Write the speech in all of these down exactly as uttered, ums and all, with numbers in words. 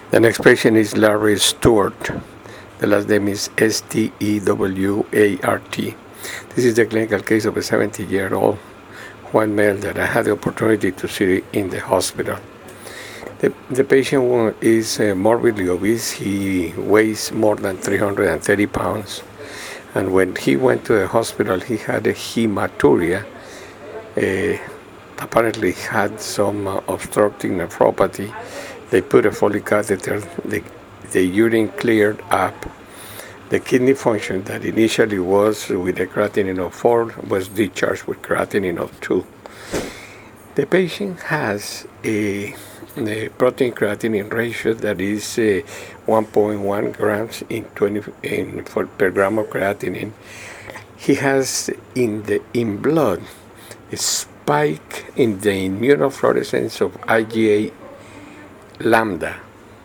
The next patient is Larry Stewart. The last name is S T E W A R T. This is the clinical case of a seventy-year-old white male that I had the opportunity to see in the hospital. The, the patient is uh, morbidly obese. He weighs more than three hundred thirty pounds. And when he went to the hospital, he had a hematuria. Uh, apparently had some uh, obstructing nephropathy. They put a Foley catheter. The, the urine cleared up. The kidney function that initially was with a creatinine of four was discharged with creatinine of two. The patient has a, a protein creatinine ratio that is uh, one point one grams in twenty in, for, per gram of creatinine. He has in the in blood a spike in the immunofluorescence of IgA lambda,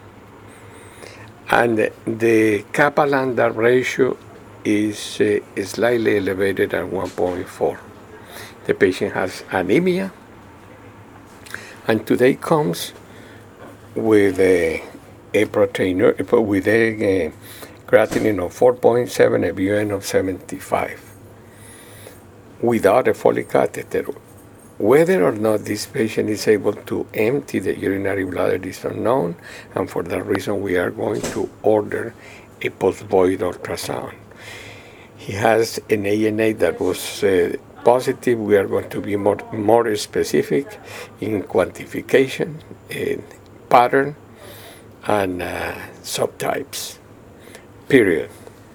and the kappa lambda ratio is uh, slightly elevated at one point four. The patient has anemia, and today comes with a, a protein with a, a creatinine of four point seven, a B U N of seventy-five, without a Foley catheter. Whether or not this patient is able to empty the urinary bladder is unknown, and for that reason we are going to order a post-void ultrasound. He has an A N A that was uh, positive. We are going to be more, more specific in quantification, in pattern, and uh, subtypes, period.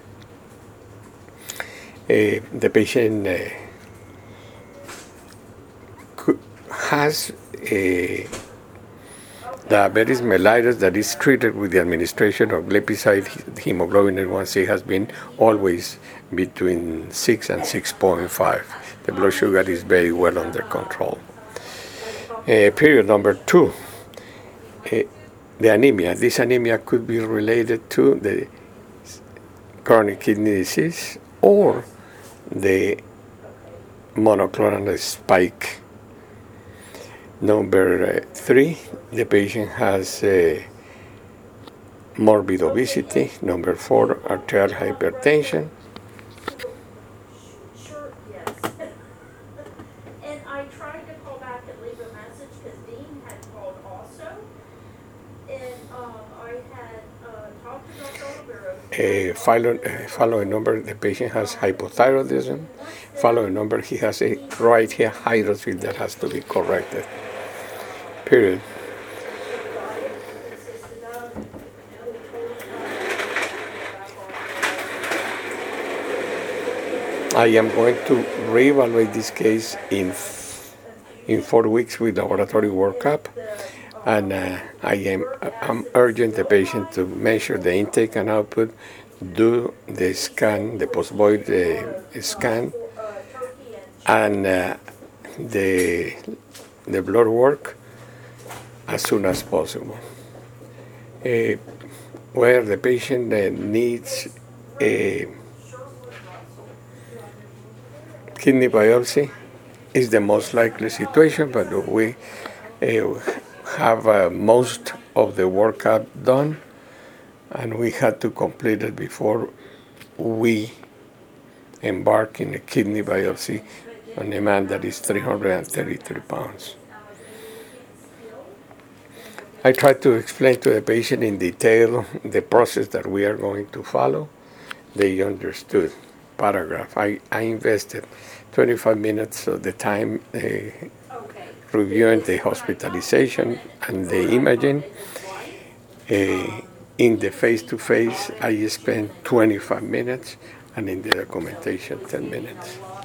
Uh, the patient uh, has a diabetes mellitus that is treated with the administration of glipizide. Hemoglobin A one C has been always between six and six point five. The blood sugar is very well under control. Uh, period number two, uh, the anemia. This anemia could be related to the chronic kidney disease or the monoclonal spike. Number uh, three, the patient has uh, morbid obesity. Number four, arterial hypertension. Sure, yes. And I tried to call back and leave a message because Dean had called also. And um, I had uh, talked to Doctor Olivero. Uh, follow, uh, following number, the patient has hypothyroidism. Following number, he has a right here hydroxyl that has to be corrected. Period. I am going to reevaluate this case in in four weeks with laboratory workup, and uh, I am I'm urging the patient to measure the intake and output, do the scan, the post-void uh, scan, and uh, the the blood work as soon as possible. Uh, where the patient uh, needs a kidney biopsy is the most likely situation, but we uh, have uh, most of the workup done, and we had to complete it before we embark in a kidney biopsy on a man that is three hundred thirty-three pounds. I tried to explain to the patient in detail the process that we are going to follow. They understood. Paragraph. I, I invested twenty-five minutes of the time uh, okay. reviewing the hospitalization and the imaging. Uh, in the face-to-face, I spent twenty-five minutes, and in the documentation, ten minutes.